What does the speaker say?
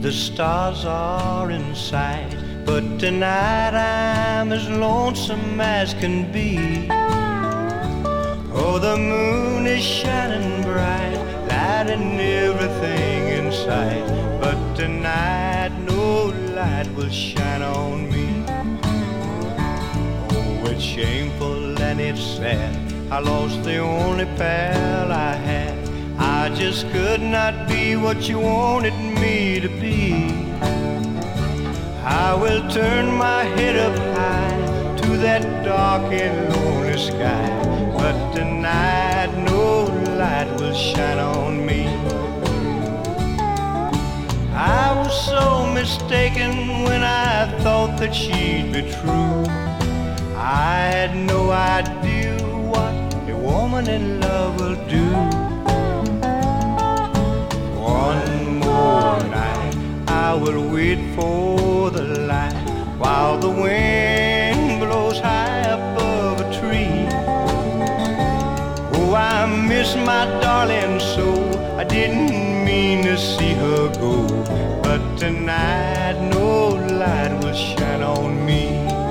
The stars are in sight, but tonight I'm as lonesome as can be. Oh, the moon is shining bright, lighting everything in sight, but tonight no light will shine on me. Oh, it's shameful and it's sad, I lost the only pal I had. I just could not be what you wanted me to be. I will turn my head up high to that dark and lonely sky, but tonight no light will shine on me. I was so mistaken when I thought that she'd be true. I had no idea what a woman in love will do. One more night I will wait for the light, while the wind blows high above a tree. Oh, I miss my darling so, I didn't mean to see her go, but tonight no light will shine on me.